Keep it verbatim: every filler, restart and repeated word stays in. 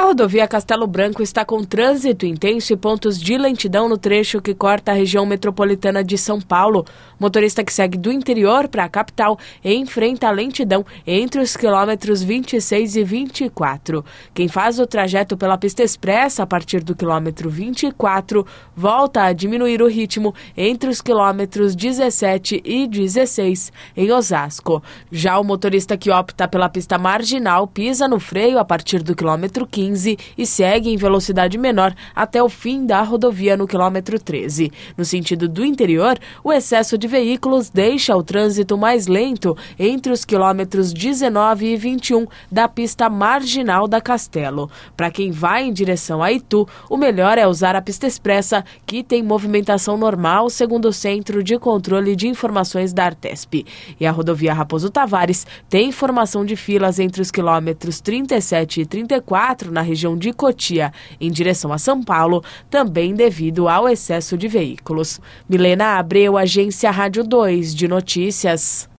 A rodovia Castelo Branco está com trânsito intenso e pontos de lentidão no trecho que corta a região metropolitana de São Paulo. Motorista que segue do interior para a capital enfrenta a lentidão entre os quilômetros vinte e seis e vinte e quatro. Quem faz o trajeto pela pista expressa a partir do quilômetro vinte e quatro volta a diminuir o ritmo entre os quilômetros dezessete e dezesseis em Osasco. Já o motorista que opta pela pista marginal pisa no freio a partir do quilômetro quinze e segue em velocidade menor até o fim da rodovia no quilômetro treze. No sentido do interior, o excesso de veículos deixa o trânsito mais lento entre os quilômetros dezenove e vinte e um da pista marginal da Castelo. Para quem vai em direção a Itu, o melhor é usar a pista expressa, que tem movimentação normal, segundo o Centro de Controle de Informações da Artesp. E a rodovia Raposo Tavares tem formação de filas entre os quilômetros trinta e sete e trinta e quatro na região de Cotia, em direção a São Paulo, também devido ao excesso de veículos. Milena Abreu, Agência Rádio dois de Notícias.